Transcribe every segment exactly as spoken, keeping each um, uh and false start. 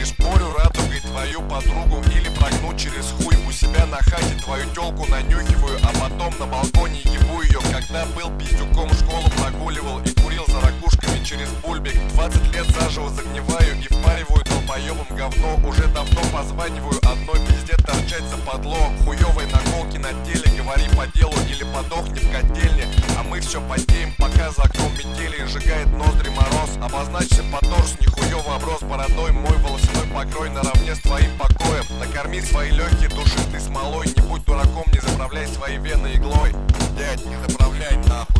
пришпорю радугой твою подругу или прогну через хуй. У себя на хате твою тёлку нанюхиваю, а потом на балконе ебу ее. Когда был пиздюком, школу прогуливал и курил за ракушками через бульбик. Двадцать лет заживо загниваю и впариваю долбоёбом говно. Уже давно позваниваю одной пизде торчать западло. Хуёвой наколки на теле, говори по делу или подохни в котельне. А мы все потеем, пока за окном метели и сжигает ноздри мороз. Обозначься по торс, нихуёво оброс бородой. Мой волосяной покрой наравне с твоим покоем. Накорми свои легкие душистой смолой. Не будь дураком, не заправляй свои вены иглой. Дядь, не заправляй нахуй.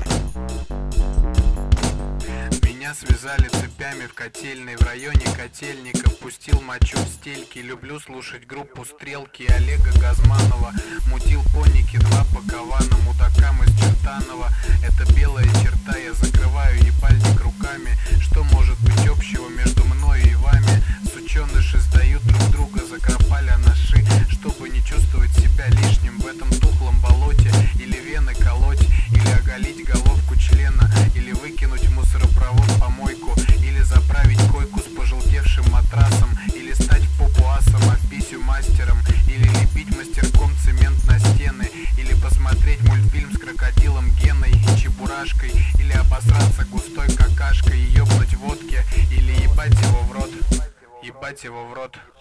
Меня связали цепями в котельной. В районе котельников пустил мочу в стельки. Люблю слушать группу Стрелки Олега Газманова. Мутил поники, два пакована мудакам из Чертанова. Это белая черта, я закрываю ебальник руками. Что может быть общего между мной и вами? Сученыши сдают друг друга, закропали анаши, чтобы не чувствовать себя лишним в этом тухлом болоте. Или вены колоть, или оголить головку члена, или выкинуть в мусоропровод помойку, или заправить койку с пожелтевшим матрасом, или стать в попу асом, а в писю мастером, или лепить мастерком цемент на стены, или посмотреть мультфильм с крокодилом Геной и Чебурашкой, или обосраться густой какашкой и ёбнуть водки, или ебать его в рот, ебать его в рот.